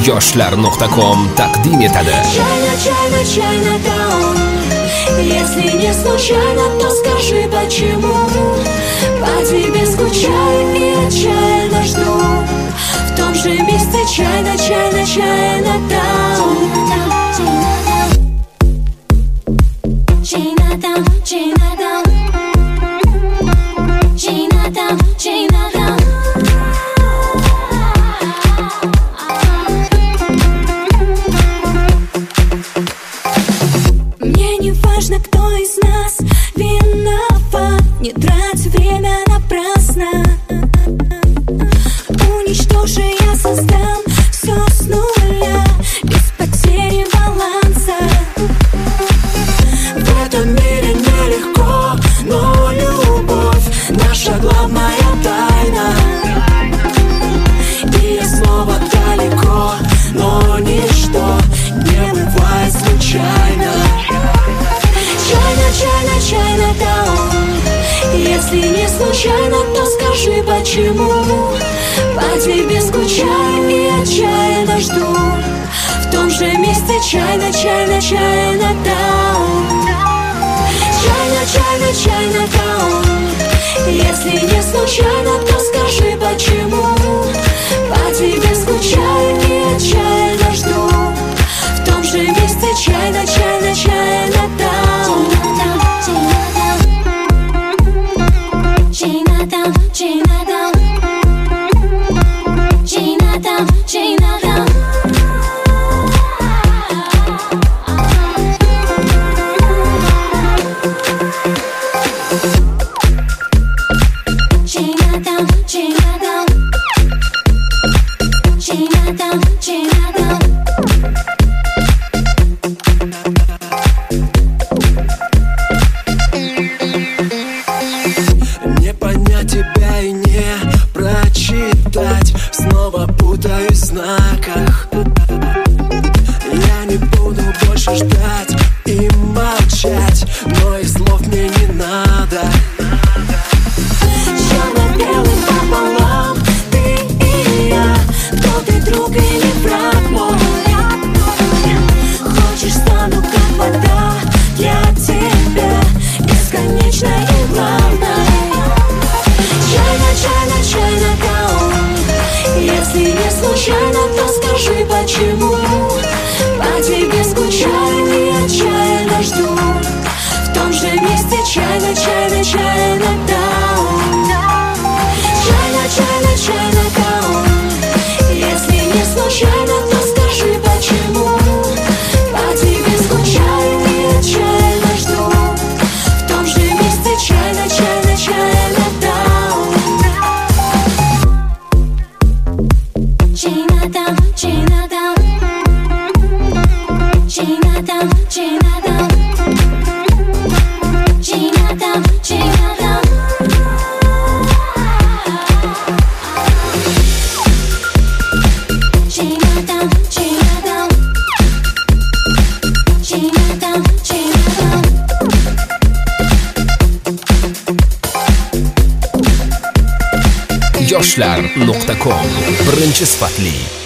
yoshlar.com taqdim etadi. Chinatown. Если не случайно, то скажи почему. По тебе скучаю и отчаянно жду. В том же месте Chinatown. Мне не важно, кто из нас виноват. Не трать время напрасно. Уничтожи, я создам все с нуля, без потери баланса. В этом мире нелегко, но любовь наша главная тайна. И я снова далеко, но ничто не бывает случайно. Chinatown. Если не случайно, то скажи почему. По тебе скучаю и отчаянно жду. В том же месте Chinatown. Если не случайно, то скажи почему. По тебе скучаю и отчаянно жду. В том же месте Chinatown. Не понять тебя и не прочитать. Снова путаюсь в знаках. Я не буду больше ждать и молчать, но и слов мне не надо. Черно-белый пополам, ты и я. Кто ты, друг или враг мой? Хочешь, стану как вода для тебя, бесконечной и главной. Chinatown. Если не случайно, то скажи почему. По тебе скучаю и отчаянно жду. В том же месте Chinatown. Если не случайно, то скажи почему. По тебе скучаю и отчаянно жду. В том же месте Chinatown. yoshlar.com birinchi sifatli